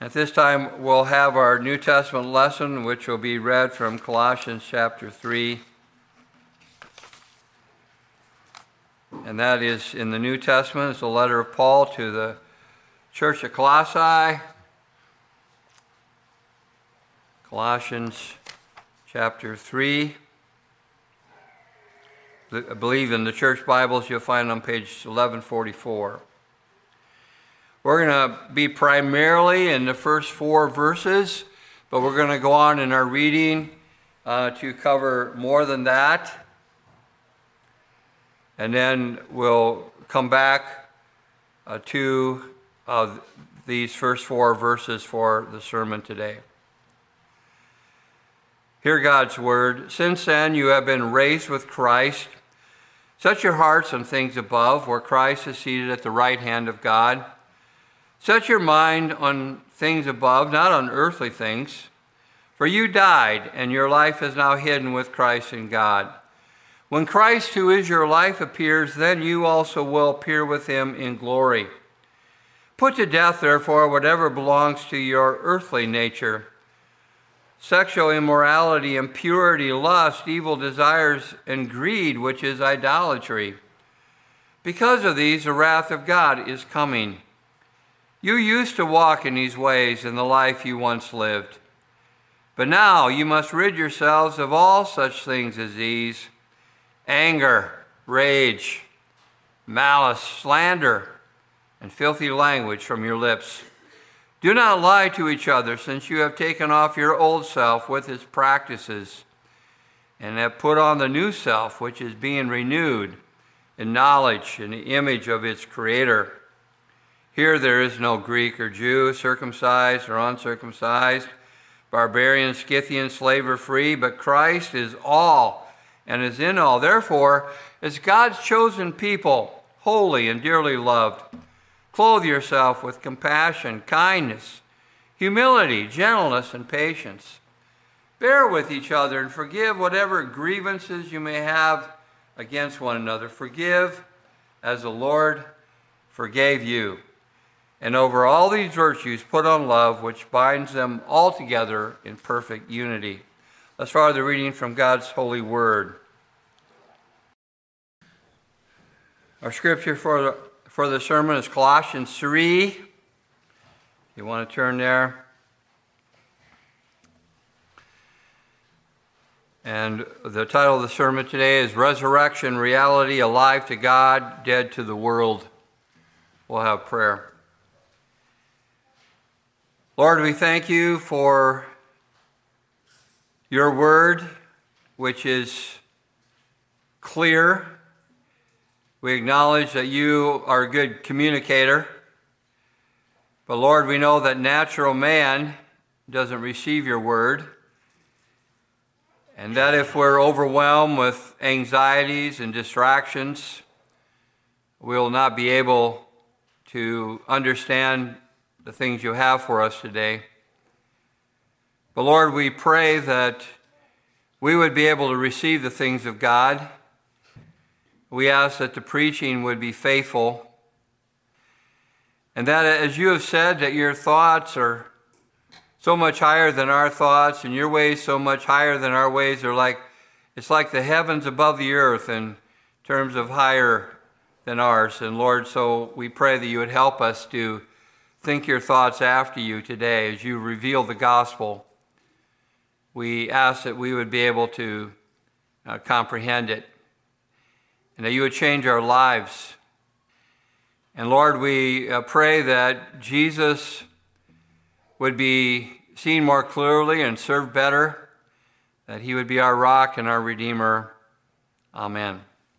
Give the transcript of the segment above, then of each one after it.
At this time, we'll have our New Testament lesson, which will be read from Colossians chapter 3. And that is in the New Testament. It's a letter of Paul to the church at Colossae. Colossians chapter 3. I believe in the church Bibles you'll find on page 1144. We're going to be primarily in the first 4 verses, but we're going to go on in our reading to cover more than that. And then we'll come back to these first 4 verses for the sermon today. Hear God's word. Since then you have been raised with Christ. Set your hearts on things above, where Christ is seated at the right hand of God. Set your mind on things above, not on earthly things. For you died, and your life is now hidden with Christ in God. When Christ, who is your life, appears, then you also will appear with him in glory. Put to death, therefore, whatever belongs to your earthly nature: sexual immorality, impurity, lust, evil desires, and greed, which is idolatry. Because of these, the wrath of God is coming. You used to walk in these ways in the life you once lived. But now you must rid yourselves of all such things as these: anger, rage, malice, slander, and filthy language from your lips. Do not lie to each other, since you have taken off your old self with its practices, and have put on the new self, which is being renewed in knowledge in the image of its Creator. Here there is no Greek or Jew, circumcised or uncircumcised, barbarian, Scythian, slave or free, but Christ is all and is in all. Therefore, as God's chosen people, holy and dearly loved, clothe yourself with compassion, kindness, humility, gentleness, and patience. Bear with each other and forgive whatever grievances you may have against one another. Forgive as the Lord forgave you. And over all these virtues put on love, which binds them all together in perfect unity. Thus far, the reading from God's holy word. Our scripture for the sermon is Colossians 3. You want to turn there. And the title of the sermon today is Resurrection Reality, Alive to God, Dead to the World. We'll have prayer. Lord, we thank you for your word, which is clear. We acknowledge that you are a good communicator. But Lord, we know that natural man doesn't receive your word. And that if we're overwhelmed with anxieties and distractions, we'll not be able to understand the things you have for us today. But Lord, we pray that we would be able to receive the things of God. We ask that the preaching would be faithful, and that, as you have said, that your thoughts are so much higher than our thoughts, and your ways so much higher than our ways. It's like the heavens above the earth in terms of higher than ours. And Lord, so we pray that you would help us to think your thoughts after you today as you reveal the gospel. We ask that we would be able to comprehend it, and that you would change our lives. And Lord, we pray that Jesus would be seen more clearly and served better, that he would be our rock and our Redeemer. Amen.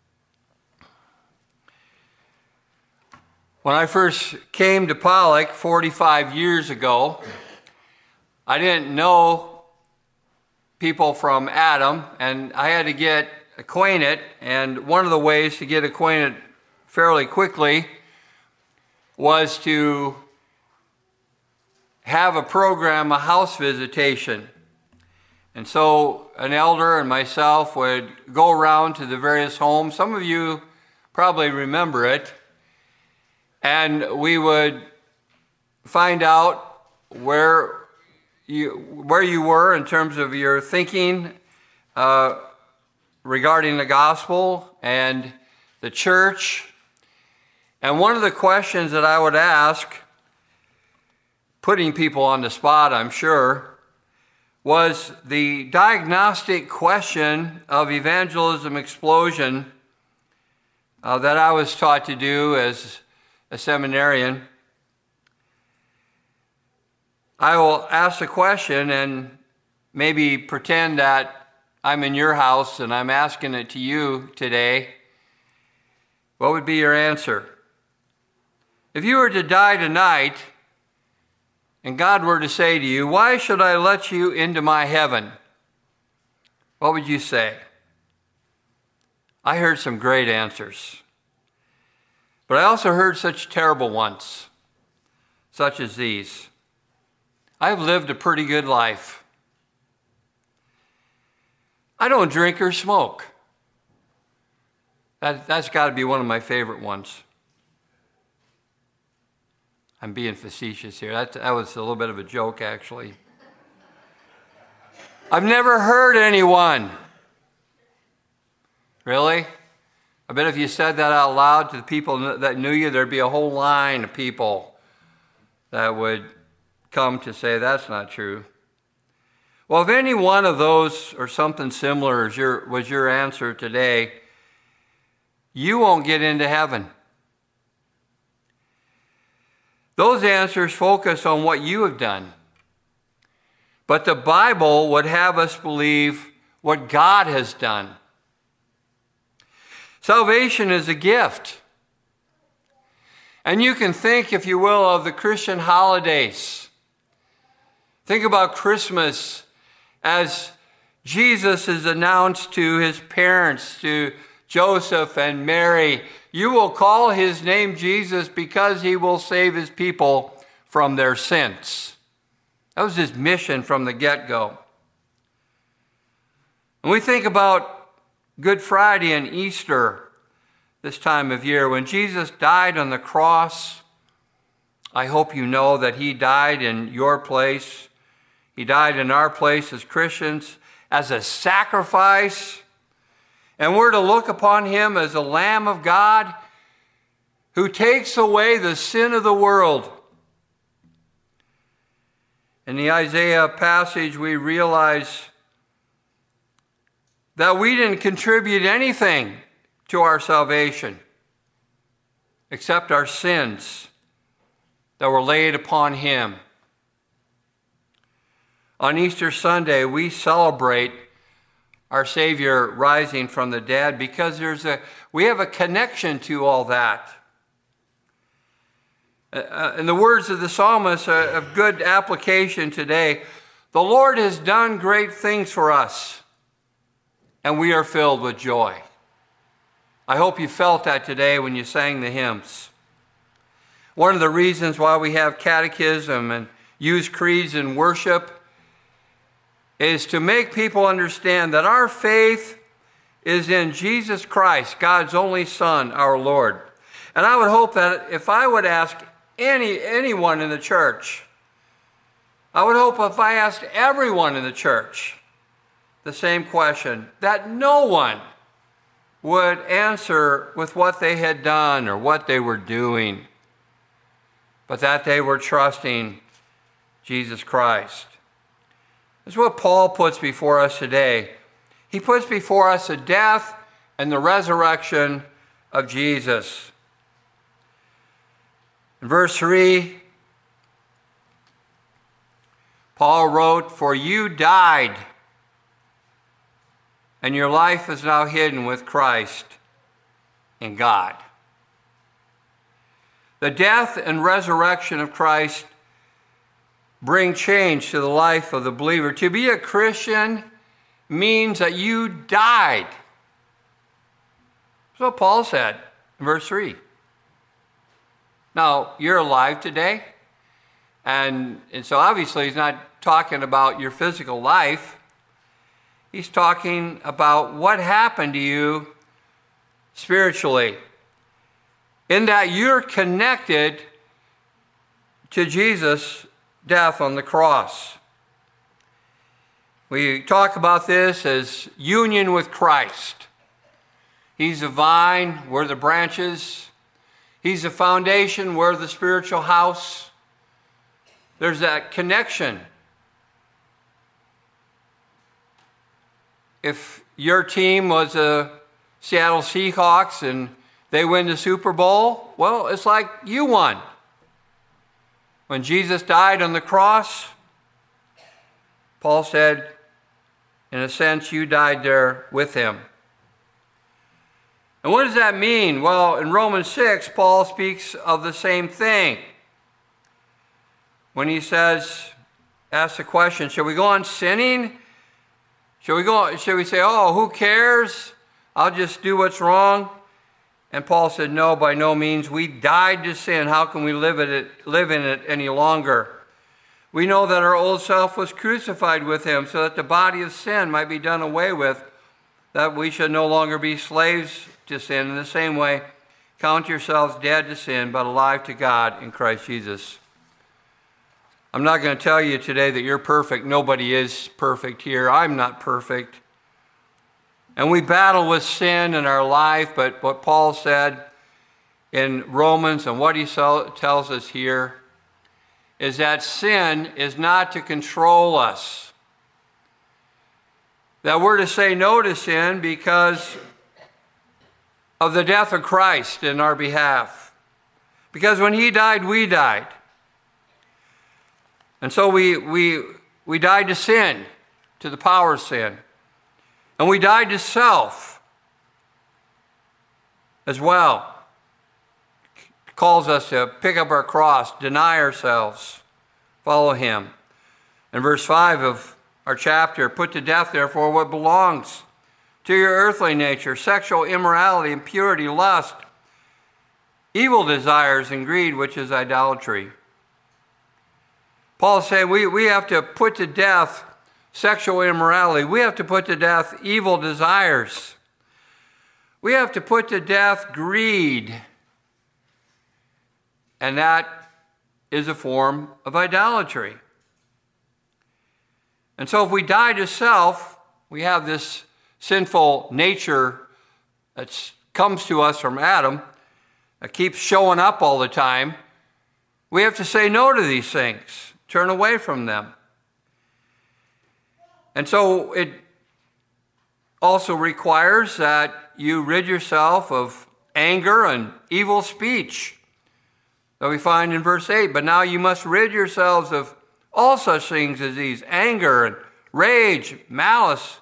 When I first came to Pollock 45 years ago, I didn't know people from Adam, and I had to get acquainted. And one of the ways to get acquainted fairly quickly was to have a program, a house visitation. And so an elder and myself would go around to the various homes. Some of you probably remember it. And we would find out where you were in terms of your thinking regarding the gospel and the church. And one of the questions that I would ask, putting people on the spot, I'm sure, was the diagnostic question of evangelism explosion that I was taught to do as a seminarian. I will ask the question and maybe pretend that I'm in your house and I'm asking it to you today. What would be your answer? If you were to die tonight and God were to say to you, "Why should I let you into my heaven?" What would you say? I heard some great answers, but I also heard such terrible ones, such as these. I've lived a pretty good life. I don't drink or smoke. That's got to be one of my favorite ones. I'm being facetious here. That was a little bit of a joke, actually. I've never hurt anyone. Really? I bet if you said that out loud to the people that knew you, there'd be a whole line of people that would come to say that's not true. Well, if any one of those or something similar was your answer today, you won't get into heaven. Those answers focus on what you have done. But the Bible would have us believe what God has done. Salvation is a gift. And you can think, if you will, of the Christian holidays. Think about Christmas as Jesus is announced to his parents, to Joseph and Mary. You will call his name Jesus because he will save his people from their sins. That was his mission from the get-go. And we think about Good Friday and Easter this time of year. When Jesus died on the cross, I hope you know that he died in your place. He died in our place as Christians as a sacrifice. And we're to look upon him as a Lamb of God who takes away the sin of the world. In the Isaiah passage, we realize that we didn't contribute anything to our salvation except our sins that were laid upon him. On Easter Sunday, we celebrate our Savior rising from the dead because we have a connection to all that. In the words of the psalmist, of good application today, the Lord has done great things for us, and we are filled with joy. I hope you felt that today when you sang the hymns. One of the reasons why we have catechism and use creeds in worship is to make people understand that our faith is in Jesus Christ, God's only Son, our Lord. And I would hope that if I would ask anyone in the church, I would hope if I asked everyone in the church the same question, that no one would answer with what they had done or what they were doing, but that they were trusting Jesus Christ. That's what Paul puts before us today. He puts before us the death and the resurrection of Jesus. In verse 3, Paul wrote, "For you died, and your life is now hidden with Christ in God." The death and resurrection of Christ bring change to the life of the believer. To be a Christian means that you died. That's what Paul said in verse 3. Now, you're alive today, and so obviously he's not talking about your physical life. He's talking about what happened to you spiritually, in that you're connected to Jesus death on the cross. We talk about this as union with Christ. He's the vine, we're the branches. He's the foundation, we're the spiritual house. There's that connection. If your team was the Seattle Seahawks and they win the Super Bowl, well, it's like you won. When Jesus died on the cross, Paul said, in a sense, you died there with him. And what does that mean? Well, in Romans 6, Paul speaks of the same thing. When he says, asks the question, should we go on sinning? Should we say, oh, who cares? I'll just do what's wrong? And Paul said, no, by no means. We died to sin. How can we live in it any longer? We know that our old self was crucified with him so that the body of sin might be done away with, that we should no longer be slaves to sin. In the same way, count yourselves dead to sin, but alive to God in Christ Jesus. I'm not going to tell you today that you're perfect. Nobody is perfect here. I'm not perfect. And we battle with sin in our life, but what Paul said in Romans and what he tells us here is that sin is not to control us. That we're to say no to sin because of the death of Christ in our behalf. Because when he died, we died. And so we died to sin, to the power of sin. And we died to self as well. It calls us to pick up our cross, deny ourselves, follow him. In verse 5 of our chapter, put to death, therefore, what belongs to your earthly nature, sexual immorality, impurity, lust, evil desires, and greed, which is idolatry. Paul is saying we have to put to death sexual immorality. We have to put to death evil desires. We have to put to death greed. And that is a form of idolatry. And so if we die to self, we have this sinful nature that comes to us from Adam, that keeps showing up all the time. We have to say no to these things, turn away from them. And so it also requires that you rid yourself of anger and evil speech that we find in verse 8. But now you must rid yourselves of all such things as these: anger and rage, malice.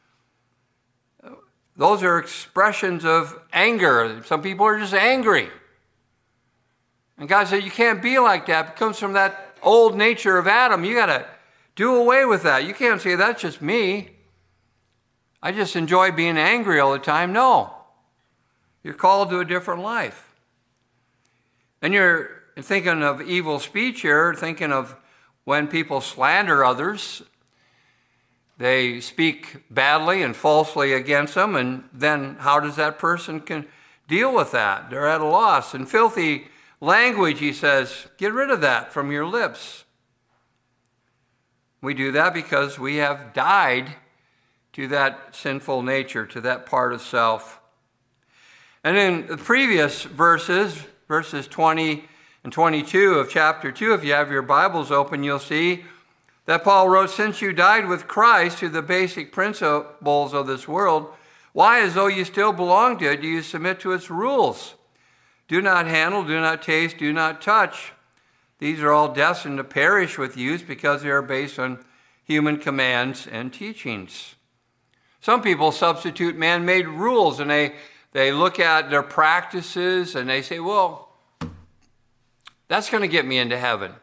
Those are expressions of anger. Some people are just angry. And God said, you can't be like that. It comes from that old nature of Adam. You got to do away with that. You can't say, that's just me. I just enjoy being angry all the time. No. You're called to a different life. And you're thinking of evil speech here, thinking of when people slander others. They speak badly and falsely against them, and then how does that person can deal with that? They're at a loss. And filthy language, he says, get rid of that from your lips. We do that because we have died to that sinful nature, to that part of self. And in the previous verses 20 and 22 of chapter 2, if you have your Bibles open, you'll see that Paul wrote, since you died with Christ to the basic principles of this world, why, as though you still belong to it, do you submit to its rules? Do not handle, do not taste, do not touch. These are all destined to perish with use because they are based on human commands and teachings. Some people substitute man-made rules, and they look at their practices and they say, well, that's going to get me into heaven.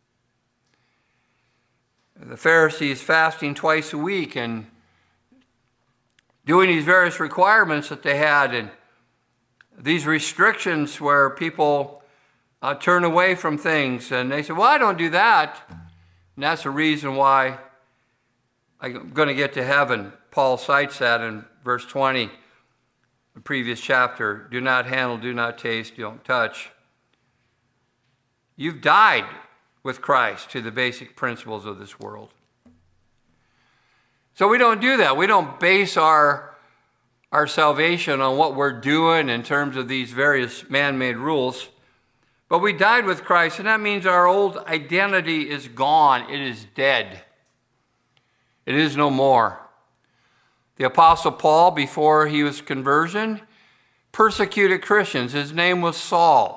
The Pharisees fasting twice a week and doing these various requirements that they had, and these restrictions where people turn away from things, and they say, well, I don't do that. And that's the reason why I'm going to get to heaven. Paul cites that in verse 20, the previous chapter. Do not handle, do not taste, don't touch. You've died with Christ to the basic principles of this world. So we don't do that. We don't base our salvation on what we're doing in terms of these various man-made rules. But we died with Christ, and that means our old identity is gone. It is dead. It is no more. The Apostle Paul, before he was conversion, persecuted Christians. His name was Saul.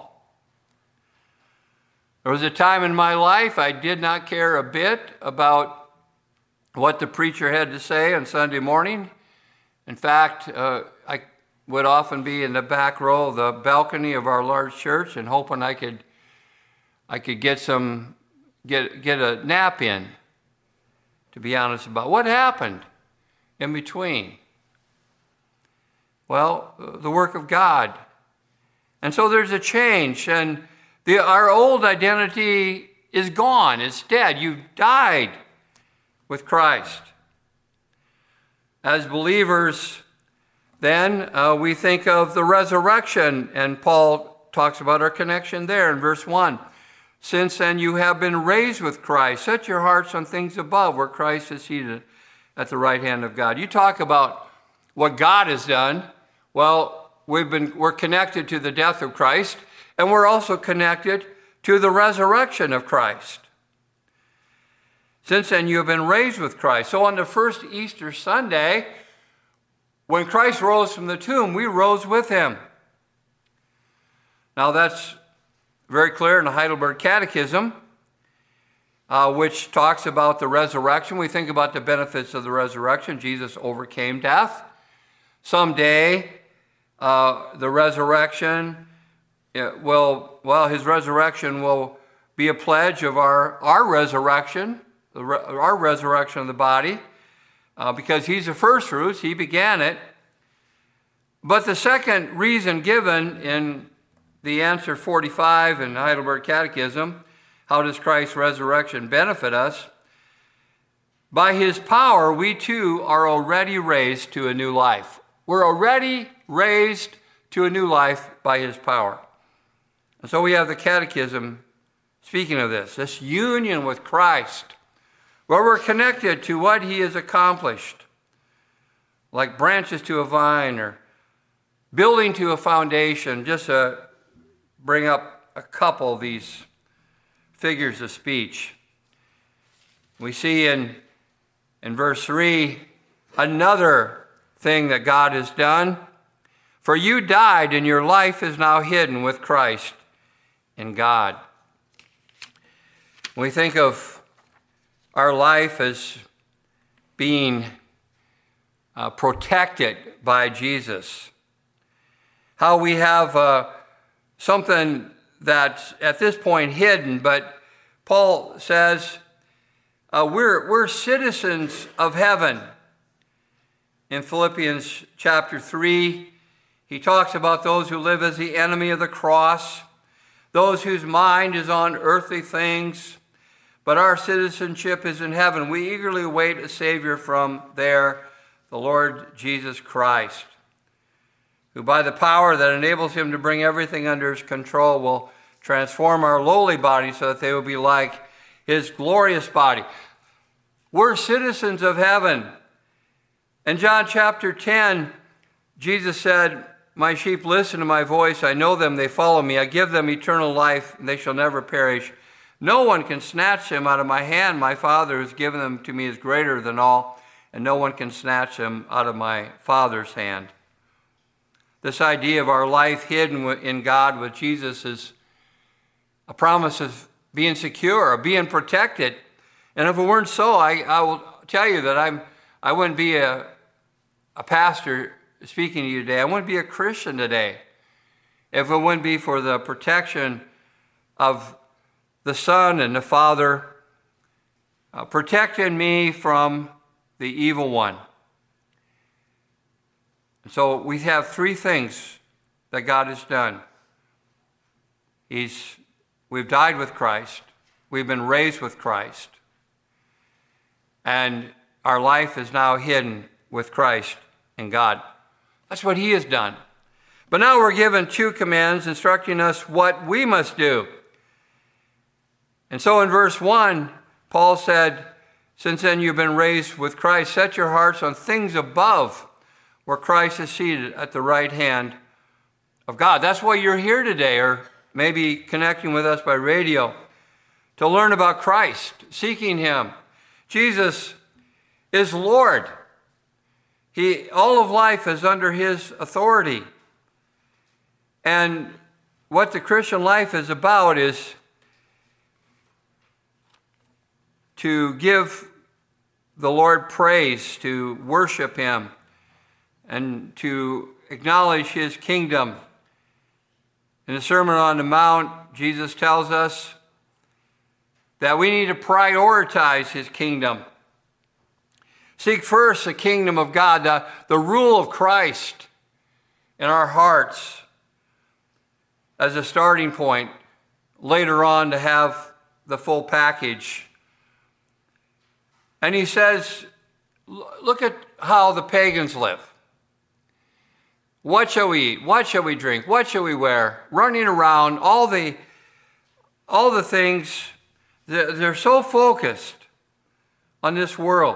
There was a time in my life I did not care a bit about what the preacher had to say on Sunday morning. In fact, I would often be in the back row of the balcony of our large church and hoping I could get a nap in, to be honest about what happened in between. Well, the work of God. And so there's a change, and our old identity is gone. It's dead. You've died with Christ. As believers, then we think of the resurrection, and Paul talks about our connection there in verse 1. Since then you have been raised with Christ. Set your hearts on things above, where Christ is seated at the right hand of God. You talk about what God has done. Well, we're connected to the death of Christ, and we're also connected to the resurrection of Christ. Since then, you have been raised with Christ. So on the first Easter Sunday, when Christ rose from the tomb, we rose with him. Now that's very clear in the Heidelberg Catechism, which talks about the resurrection. We think about the benefits of the resurrection. Jesus overcame death. Someday, the resurrection his resurrection will be a pledge of our resurrection, our resurrection of the body, because he's the first fruits, he began it. But the second reason given in the answer 45 in Heidelberg Catechism, how does Christ's resurrection benefit us? By his power, we too are already raised to a new life. We're already raised to a new life by his power. And so we have the Catechism speaking of this union with Christ, where we're connected to what he has accomplished, like branches to a vine or building to a foundation, just to bring up a couple of these figures of speech. We see in verse 3 another thing that God has done. For you died, and your life is now hidden with Christ in God. We think of our life as being protected by Jesus. How we have something that's at this point hidden, but Paul says we're citizens of heaven. In Philippians chapter 3, he talks about those who live as the enemy of the cross, those whose mind is on earthly things, but our citizenship is in heaven. We eagerly await a Savior from there, the Lord Jesus Christ, who by the power that enables him to bring everything under his control will transform our lowly bodies so that they will be like his glorious body. We're citizens of heaven. In John chapter 10, Jesus said, my sheep listen to my voice. I know them. They follow me. I give them eternal life, and they shall never perish. No one can snatch them out of my hand. My Father who has given them to me is greater than all, and no one can snatch them out of my Father's hand. This idea of our life hidden in God with Jesus is a promise of being secure, of being protected. And if it weren't so, I will tell you that I wouldn't be a pastor speaking to you today. I wouldn't be a Christian today if it wouldn't be for the protection of the Son and the Father protecting me from the evil one. And so we have three things that God has done. We've died with Christ. We've been raised with Christ. And our life is now hidden with Christ in God. That's what he has done. But now we're given two commands instructing us what we must do. And so in verse 1, Paul said, since then you've been raised with Christ, set your hearts on things above, where Christ is seated at the right hand of God. That's why you're here today, or maybe connecting with us by radio, to learn about Christ, seeking him. Jesus is Lord. All of life is under his authority. And what the Christian life is about is to give the Lord praise, to worship him, and to acknowledge his kingdom. In the Sermon on the Mount, Jesus tells us that we need to prioritize his kingdom. Seek first the kingdom of God, the rule of Christ in our hearts as a starting point, later on to have the full package. And he says, look at how the pagans live. What shall we eat? What shall we drink? What shall we wear? Running around, all the things, they're so focused on this world.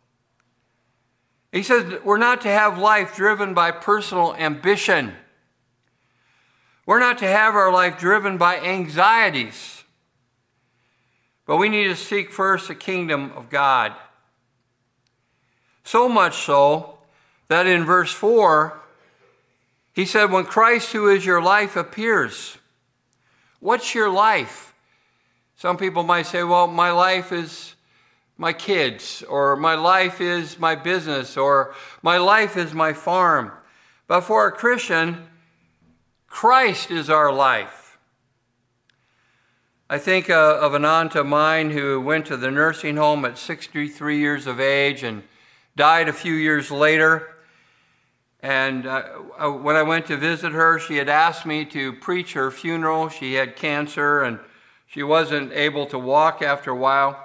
He says we're not to have life driven by personal ambition. We're not to have our life driven by anxieties. But we need to seek first the kingdom of God. So much so that in verse 4, he said, when Christ, who is your life, appears. What's your life? Some people might say, well, my life is my kids, or my life is my business, or my life is my farm. But for a Christian, Christ is our life. I think of an aunt of mine who went to the nursing home at 63 years of age and died a few years later. And when I went to visit her, she had asked me to preach her funeral. She had cancer and she wasn't able to walk after a while.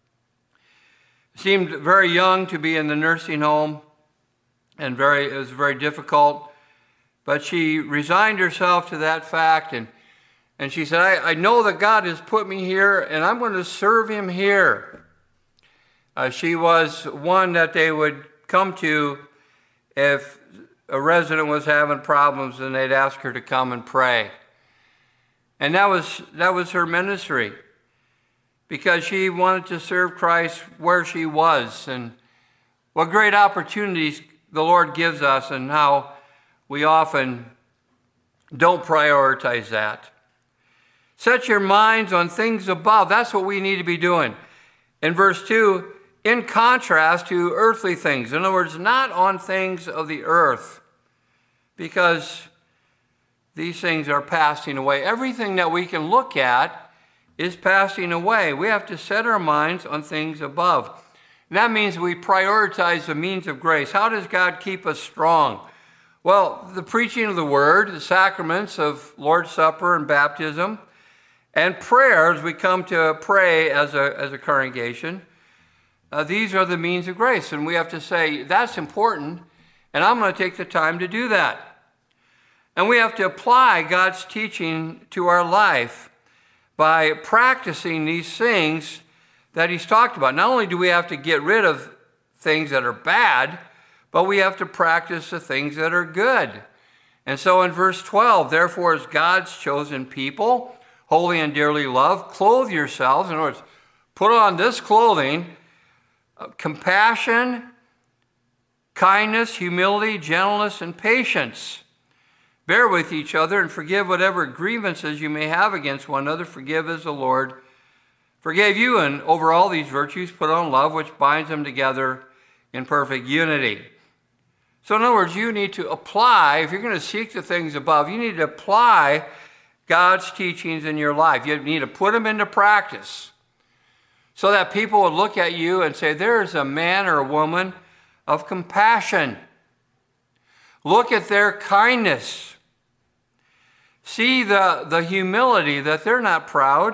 Seemed very young to be in the nursing home, and it was very difficult. But she resigned herself to that fact, and she said, I know that God has put me here, and I'm going to serve him here. She was one that they would come to if a resident was having problems, and they'd ask her to come and pray. And that was her ministry, because she wanted to serve Christ where she was. And what great opportunities the Lord gives us, and how we often don't prioritize that. Set your minds on things above. That's what we need to be doing. In verse 2, in contrast to earthly things. In other words, not on things of the earth, because these things are passing away. Everything that we can look at is passing away. We have to set our minds on things above. And that means we prioritize the means of grace. How does God keep us strong? Well, the preaching of the word, the sacraments of Lord's Supper and baptism, and prayer as we come to pray as a congregation. These are the means of grace. And we have to say, that's important, and I'm going to take the time to do that. And we have to apply God's teaching to our life by practicing these things that he's talked about. Not only do we have to get rid of things that are bad, but we have to practice the things that are good. And so in verse 12, therefore, as God's chosen people, holy and dearly loved, clothe yourselves. In other words, put on this clothing, compassion, kindness, humility, gentleness, and patience. Bear with each other and forgive whatever grievances you may have against one another. Forgive as the Lord forgave you. And over all these virtues, put on love, which binds them together in perfect unity. So in other words, you need to apply, if you're going to seek the things above, you need to apply God's teachings in your life. You need to put them into practice so that people would look at you and say, there is a man or a woman of compassion. Look at their kindness. See the humility, that they're not proud.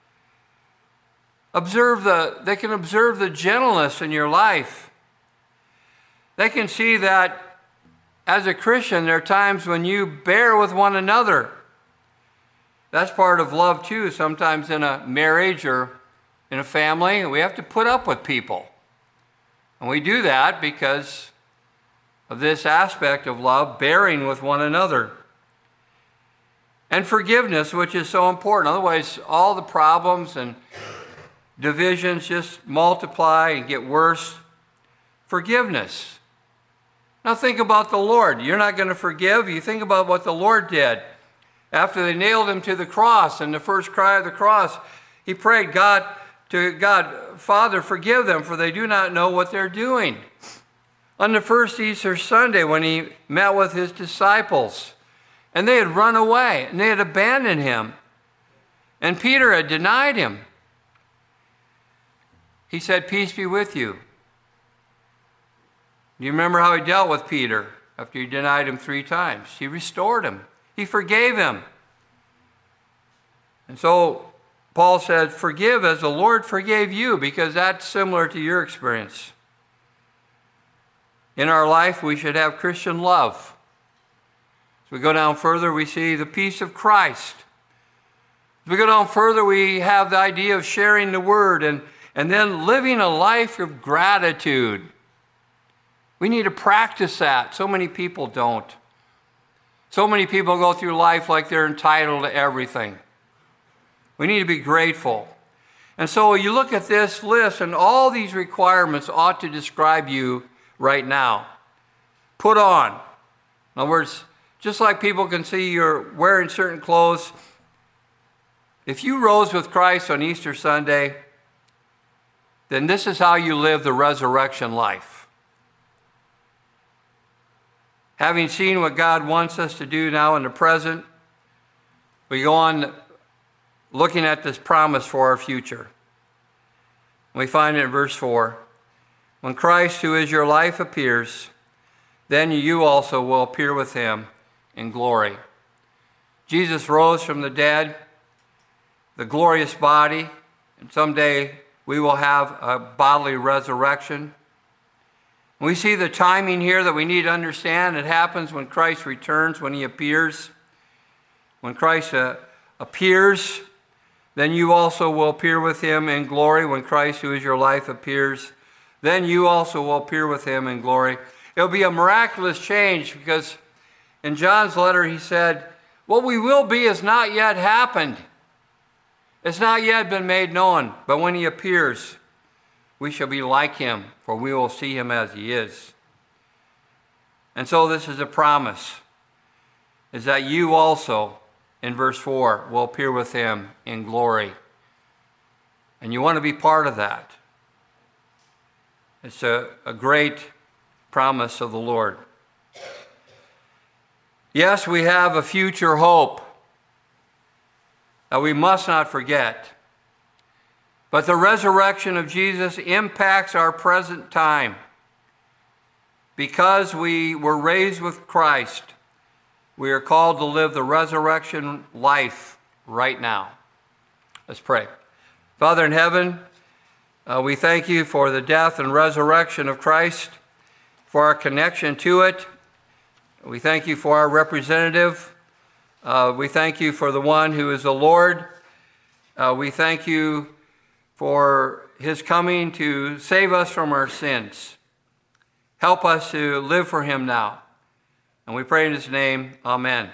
They can observe the gentleness in your life. They can see that as a Christian, there are times when you bear with one another. That's part of love too. Sometimes in a marriage or in a family, we have to put up with people. And we do that because of this aspect of love, bearing with one another. And forgiveness, which is so important. Otherwise, all the problems and divisions just multiply and get worse. Forgiveness. Now think about the Lord. You're not going to forgive. You think about what the Lord did. After they nailed him to the cross, and the first cry of the cross, he prayed to God, Father, forgive them, for they do not know what they're doing. On the first Easter Sunday, when he met with his disciples, and they had run away, and they had abandoned him, and Peter had denied him, he said, peace be with you. Do you remember how he dealt with Peter after he denied him 3 times? He restored him. He forgave him. And so Paul said, forgive as the Lord forgave you, because that's similar to your experience. In our life, we should have Christian love. As we go down further, we see the peace of Christ. As we go down further, we have the idea of sharing the word and then living a life of gratitude. We need to practice that. So many people don't. So many people go through life like they're entitled to everything. We need to be grateful. And so you look at this list, and all these requirements ought to describe you right now. Put on. In other words, just like people can see you're wearing certain clothes, if you rose with Christ on Easter Sunday, then this is how you live the resurrection life. Having seen what God wants us to do now in the present, we go on looking at this promise for our future. We find it in verse 4. When Christ, who is your life, appears, then you also will appear with him in glory. Jesus rose from the dead, the glorious body, and someday we will have a bodily resurrection. We see the timing here that we need to understand. It happens when Christ returns, when he appears. When Christ appears, then you also will appear with him in glory. When Christ, who is your life, appears, then you also will appear with him in glory. It'll be a miraculous change, because in John's letter he said, what we will be has not yet happened. It's not yet been made known, but when he appears, we shall be like him, for we will see him as he is. And so this is a promise, is that you also, in verse 4, will appear with him in glory. And you want to be part of that. It's a great promise of the Lord. Yes, we have a future hope that we must not forget. But the resurrection of Jesus impacts our present time. Because we were raised with Christ, we are called to live the resurrection life right now. Let's pray. Father in heaven, we thank you for the death and resurrection of Christ, for our connection to it. We thank you for our representative. We thank you for the one who is the Lord. We thank you for his coming to save us from our sins. Help us to live for him now. And we pray in his name, amen.